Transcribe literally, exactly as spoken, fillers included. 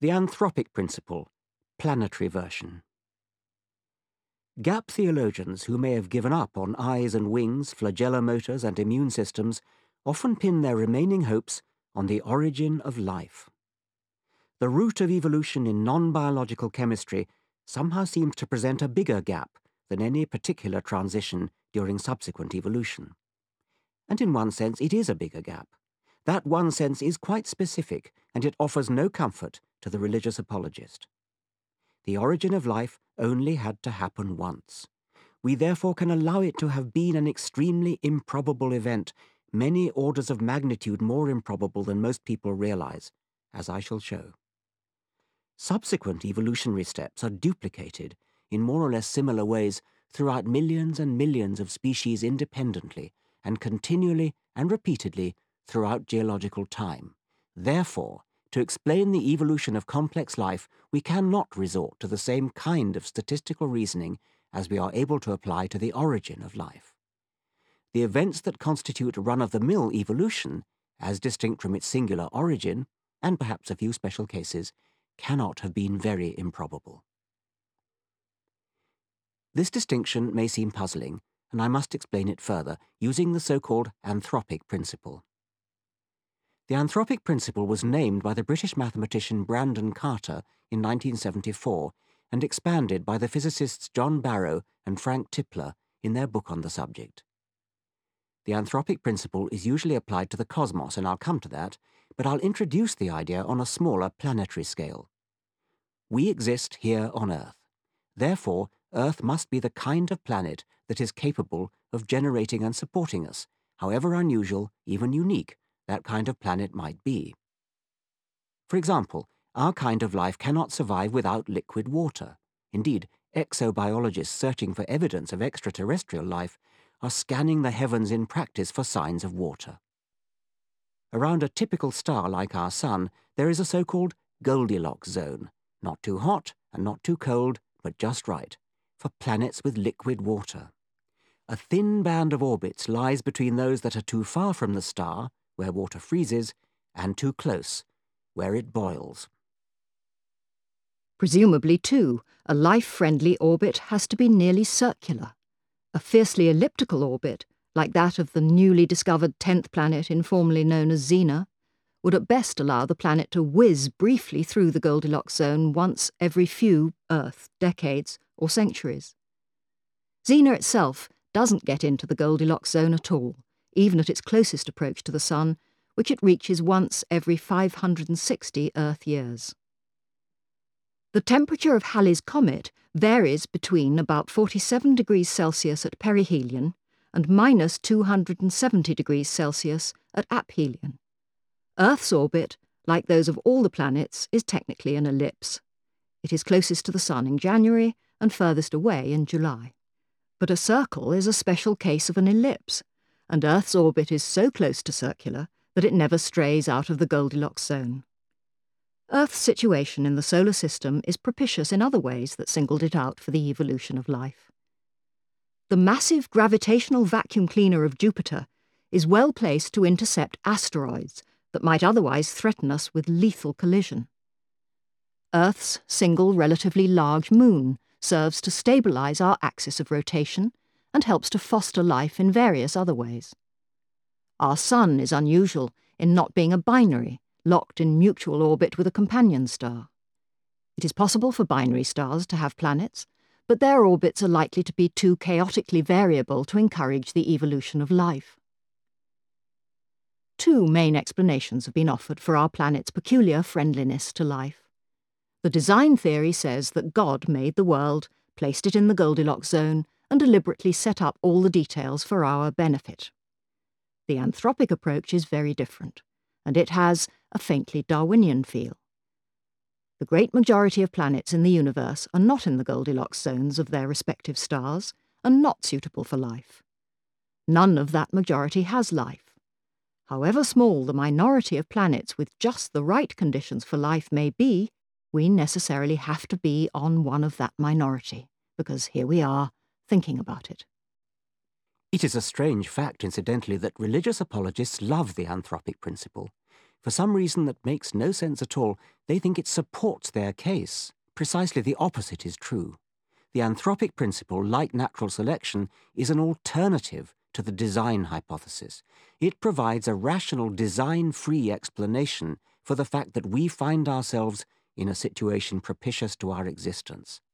The anthropic principle, planetary version. Gap theologians who may have given up on eyes and wings, flagella motors and immune systems often pin their remaining hopes on the origin of life. The root of evolution in non-biological chemistry somehow seems to present a bigger gap than any particular transition during subsequent evolution. And in one sense it is a bigger gap. That one sense is quite specific, and it offers no comfort to the religious apologist. The origin of life only had to happen once. We therefore can allow it to have been an extremely improbable event, many orders of magnitude more improbable than most people realize, as I shall show. Subsequent evolutionary steps are duplicated in more or less similar ways throughout millions and millions of species independently and continually and repeatedly throughout geological time. Therefore, to explain the evolution of complex life, we cannot resort to the same kind of statistical reasoning as we are able to apply to the origin of life. The events that constitute run-of-the-mill evolution, as distinct from its singular origin, and perhaps a few special cases, cannot have been very improbable. This distinction may seem puzzling, and I must explain it further using the so-called anthropic principle. The anthropic principle was named by the British mathematician Brandon Carter in nineteen seventy-four and expanded by the physicists John Barrow and Frank Tipler in their book on the subject. The anthropic principle is usually applied to the cosmos, and I'll come to that, but I'll introduce the idea on a smaller planetary scale. We exist here on Earth. Therefore, Earth must be the kind of planet that is capable of generating and supporting us, however unusual, even unique, that kind of planet might be. For example, our kind of life cannot survive without liquid water. Indeed, exobiologists searching for evidence of extraterrestrial life are scanning the heavens in practice for signs of water. Around a typical star like our Sun, there is a so-called Goldilocks zone, not too hot and not too cold, but just right, for planets with liquid water. A thin band of orbits lies between those that are too far from the star, where water freezes, and too close, where it boils. Presumably, too, a life-friendly orbit has to be nearly circular. A fiercely elliptical orbit, like that of the newly discovered tenth planet informally known as Xena, would at best allow the planet to whiz briefly through the Goldilocks zone once every few Earth decades or centuries. Xena itself doesn't get into the Goldilocks zone at all, even at its closest approach to the Sun, which it reaches once every five hundred sixty Earth years. The temperature of Halley's Comet varies between about forty-seven degrees Celsius at perihelion and minus two hundred seventy degrees Celsius at aphelion. Earth's orbit, like those of all the planets, is technically an ellipse. It is closest to the Sun in January and furthest away in July. But a circle is a special case of an ellipse, and Earth's orbit is so close to circular that it never strays out of the Goldilocks zone. Earth's situation in the solar system is propitious in other ways that singled it out for the evolution of life. The massive gravitational vacuum cleaner of Jupiter is well placed to intercept asteroids that might otherwise threaten us with lethal collision. Earth's single relatively large moon serves to stabilize our axis of rotation and helps to foster life in various other ways. Our Sun is unusual in not being a binary, locked in mutual orbit with a companion star. It is possible for binary stars to have planets, but their orbits are likely to be too chaotically variable to encourage the evolution of life. Two main explanations have been offered for our planet's peculiar friendliness to life. The design theory says that God made the world, placed it in the Goldilocks zone, and deliberately set up all the details for our benefit. The anthropic approach is very different, and it has a faintly Darwinian feel. The great majority of planets in the universe are not in the Goldilocks zones of their respective stars and not suitable for life. None of that majority has life. However small the minority of planets with just the right conditions for life may be, we necessarily have to be on one of that minority, because here we are, thinking about it. It is a strange fact, incidentally, that religious apologists love the anthropic principle. For some reason that makes no sense at all, they think it supports their case. Precisely the opposite is true. The anthropic principle, like natural selection, is an alternative to the design hypothesis. It provides a rational, design-free explanation for the fact that we find ourselves in a situation propitious to our existence.